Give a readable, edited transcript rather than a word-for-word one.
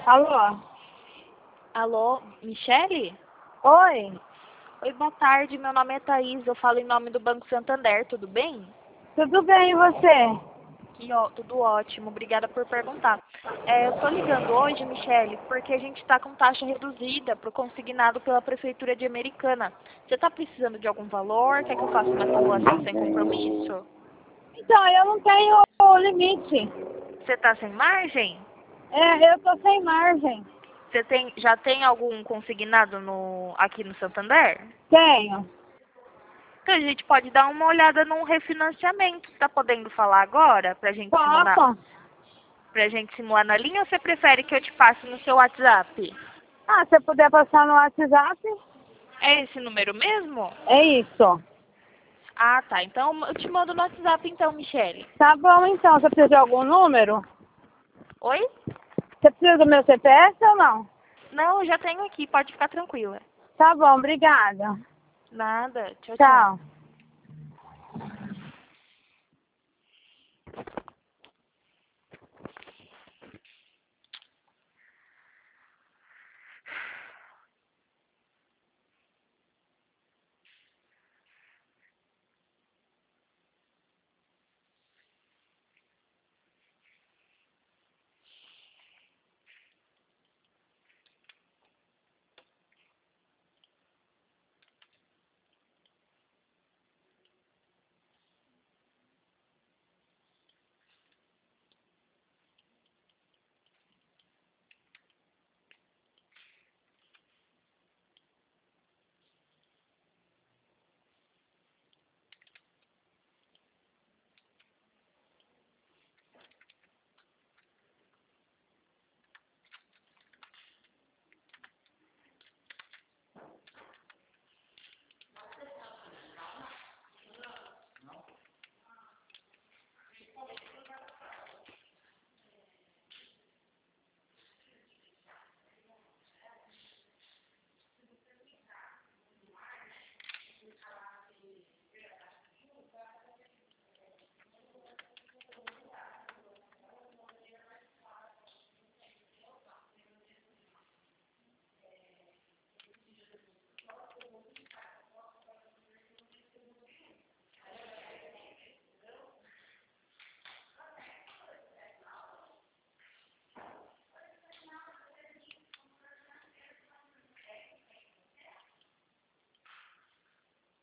Alô? Alô, Michele? Oi? Oi, boa tarde. Meu nome é Thaís. Eu falo em nome do Banco Santander. Tudo bem? Tudo bem, e você? Tudo ótimo. Obrigada por perguntar. Eu estou ligando hoje, Michele, porque a gente está com taxa reduzida para o consignado pela Prefeitura de Americana. Você está precisando de algum valor? Quer que eu faça uma simulação sem compromisso? Então, eu não tenho limite. Você está sem margem? Eu tô sem margem. Já tem algum consignado aqui no Santander? Tenho. Então a gente pode dar uma olhada num refinanciamento. Tá podendo falar agora Posso? pra gente simular na linha ou você prefere que eu te passe no seu WhatsApp? Ah, se você puder passar no WhatsApp? É esse número mesmo? É isso. Ah, tá. Então eu te mando no WhatsApp então, Michele. Tá bom, então. Você precisa de algum número? Oi? Você precisa do meu CPF ou não? Não, eu já tenho aqui, pode ficar tranquila. Tá bom, obrigada. Nada. Tchau, tchau. Tchau.